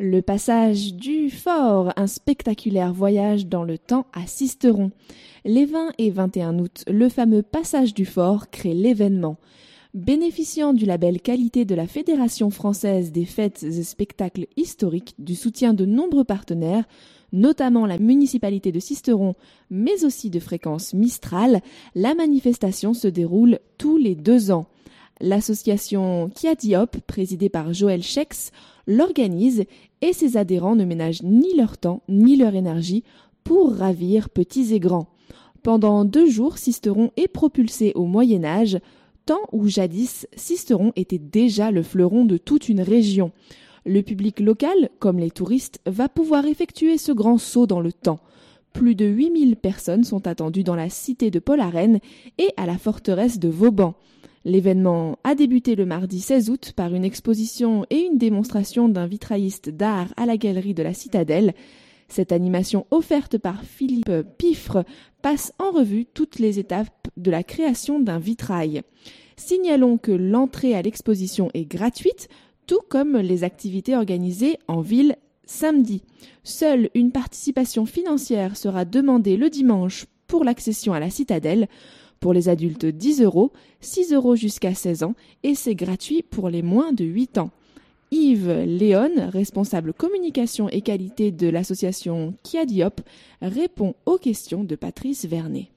Le passage du fort, un spectaculaire voyage dans le temps à Sisteron. Les 20 et 21 août, le fameux passage du fort crée l'événement. Bénéficiant du label qualité de la Fédération française des fêtes et spectacles historiques, du soutien de nombreux partenaires, notamment la municipalité de Sisteron, mais aussi de Fréquence Mistral, la manifestation se déroule tous les 2 ans. L'association Kiadiop, présidée par Joël Schex, l'organise et ses adhérents ne ménagent ni leur temps ni leur énergie pour ravir petits et grands. Pendant 2 jours, Sisteron est propulsé au Moyen-Âge, temps où jadis Sisteron était déjà le fleuron de toute une région. Le public local, comme les touristes, va pouvoir effectuer ce grand saut dans le temps. Plus de 8000 personnes sont attendues dans la cité de Pollarenne et à la forteresse de Vauban. L'événement a débuté le mardi 16 août par une exposition et une démonstration d'un vitrailliste d'art à la galerie de la Citadelle. Cette animation offerte par Philippe Piffre passe en revue toutes les étapes de la création d'un vitrail. Signalons que l'entrée à l'exposition est gratuite, tout comme les activités organisées en ville samedi. Seule une participation financière sera demandée le dimanche pour l'accession à la Citadelle. Pour les adultes, 10 €, 6 € jusqu'à 16 ans et c'est gratuit pour les moins de 8 ans. Yves Léon, responsable communication et qualité de l'association Kiadiop, répond aux questions de Patrice Vernet.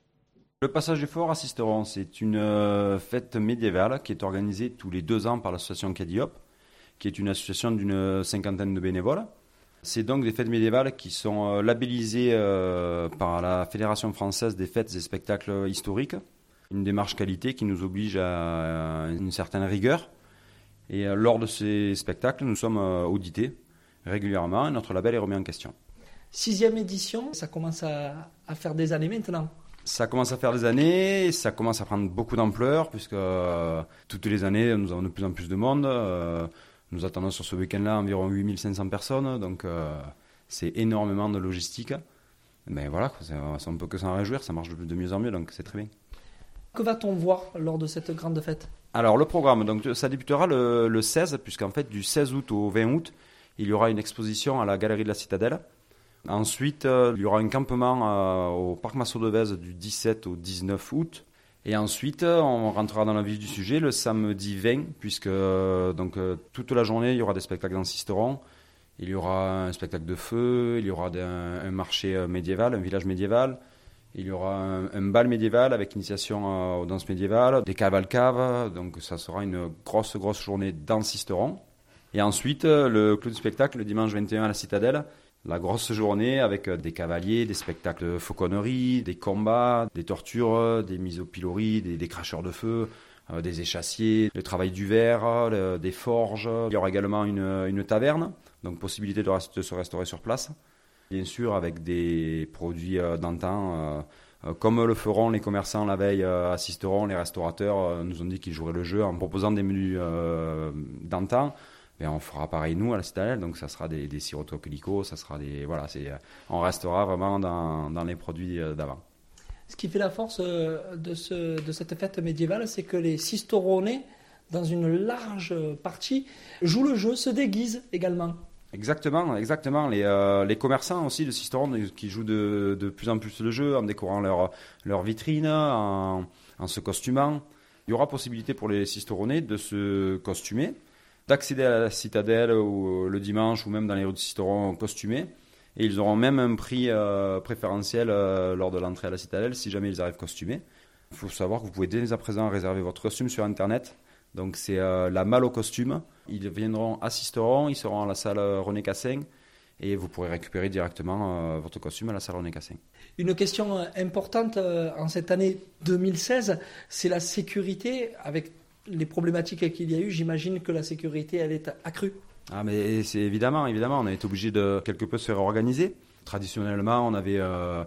Le passage du fort à Sisteron, c'est une fête médiévale qui est organisée tous les 2 ans par l'association Kiadiop, qui est une association d'une 50aine de bénévoles. C'est donc des fêtes médiévales qui sont labellisées par la Fédération française des fêtes et spectacles historiques. Une démarche qualité qui nous oblige à une certaine rigueur. Et lors de ces spectacles, nous sommes audités régulièrement et notre label est remis en question. 6e édition, ça commence à faire des années maintenant. Ça commence à faire des années, ça commence à prendre beaucoup d'ampleur puisque toutes les années, nous avons de plus en plus de monde. Nous attendons sur ce week-end-là environ 8500 personnes, donc c'est énormément de logistique. Mais voilà, on ne peut que s'en réjouir, ça marche de mieux en mieux, donc c'est très bien. Que va-t-on voir lors de cette grande fête ? Alors le programme, donc, ça débutera le 16, puisqu'en fait du 16 août au 20 août, il y aura une exposition à la galerie de la Citadelle. Ensuite, il y aura un campement au parc Massot-Devèze du 17 au 19 août. Et ensuite, on rentrera dans la vif du sujet le samedi 20, puisque toute la journée, il y aura des spectacles dans Sisteron. Il y aura un spectacle de feu, il y aura un marché médiéval, un village médiéval. Il y aura un bal médiéval avec initiation aux danses médiévales, des cavalcaves. Donc ça sera une grosse journée dans Sisteron. Et ensuite, le clou du spectacle, le dimanche 21 à la Citadelle. La grosse journée avec des cavaliers, des spectacles de fauconnerie, des combats, des tortures, des mises au pilori, des cracheurs de feu, des échassiers, le travail du verre, des forges. Il y aura également une taverne, donc possibilité de se restaurer sur place. Bien sûr avec des produits d'antan, comme le feront les commerçants la veille à Sisteron, les restaurateurs nous ont dit qu'ils joueraient le jeu en proposant des menus d'antan. Ben, on fera pareil nous à la Citadelle, donc ça sera des sirops de coquelicots, ça sera on restera vraiment dans les produits d'avant. Ce qui fait la force de cette fête médiévale, c'est que les Sisteronais, dans une large partie, jouent le jeu, se déguisent également. Exactement. Les commerçants aussi de Sisteron qui jouent de plus en plus le jeu en décorant leur vitrine, en se costumant. Il y aura possibilité pour les Sisteronais de se costumer, d'accéder à la Citadelle le dimanche ou même dans les rues de Sisteron costumés. Et ils auront même un prix préférentiel lors de l'entrée à la Citadelle si jamais ils arrivent costumés. Il faut savoir que vous pouvez dès à présent réserver votre costume sur Internet. Donc c'est la Malle au costume. Ils viendront à Sisteron, ils seront à la salle René Cassin et vous pourrez récupérer directement votre costume à la salle René Cassin. Une question importante en cette année 2016, c'est la sécurité. Avec les problématiques qu'il y a eu, j'imagine que la sécurité elle est accrue. Ah mais c'est évidemment, on a été obligé de quelque peu se réorganiser. Traditionnellement, on avait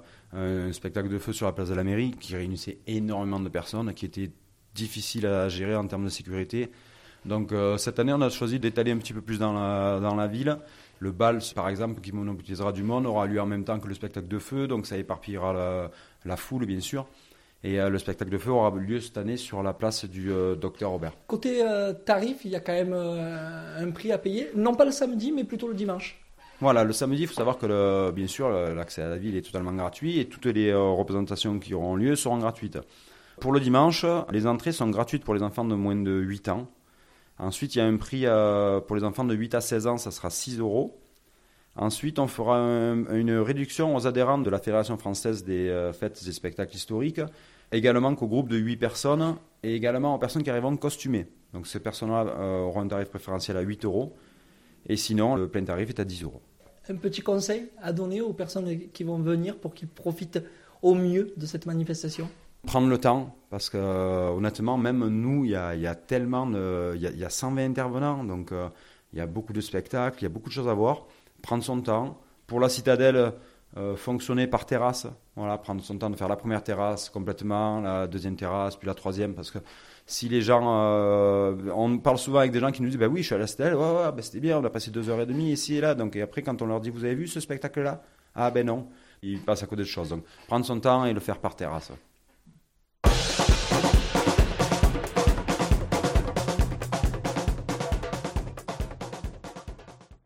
un spectacle de feu sur la place de la mairie qui réunissait énormément de personnes, qui était difficile à gérer en termes de sécurité. Donc cette année, on a choisi d'étaler un petit peu plus dans la ville. Le bal, par exemple, qui monopolisera du monde, aura lieu en même temps que le spectacle de feu, donc ça éparpillera la foule, bien sûr. Et le spectacle de feu aura lieu cette année sur la place du Docteur Robert. Côté tarif, il y a quand même un prix à payer, non pas le samedi, mais plutôt le dimanche. Voilà, le samedi, il faut savoir que bien sûr, l'accès à la ville est totalement gratuit et toutes les représentations qui auront lieu seront gratuites. Pour le dimanche, les entrées sont gratuites pour les enfants de moins de 8 ans. Ensuite, il y a un prix pour les enfants de 8 à 16 ans, ça sera 6 €. Ensuite, on fera une réduction aux adhérents de la Fédération française des fêtes et spectacles historiques, également qu'au groupe de 8 personnes et également aux personnes qui arriveront costumées. Donc ces personnes-là auront un tarif préférentiel à 8 €. Et sinon, le plein tarif est à 10 €. Un petit conseil à donner aux personnes qui vont venir pour qu'ils profitent au mieux de cette manifestation? Prendre le temps, parce que honnêtement, même nous, il y a tellement il y a 120 intervenants, donc il y a beaucoup de spectacles, il y a beaucoup de choses à voir. Prendre son temps. Pour la citadelle, fonctionner par terrasse. Voilà, prendre son temps de faire la première terrasse complètement, la deuxième terrasse, puis la troisième, parce que si les gens... on parle souvent avec des gens qui nous disent oui, je suis à la citadelle, ouais, c'était bien, on a passé 2h30 ici et là. Donc, et après, quand on leur dit, vous avez vu ce spectacle-là? Ah ben non, ils passent à côté de choses. Donc, prendre son temps et le faire par terrasse.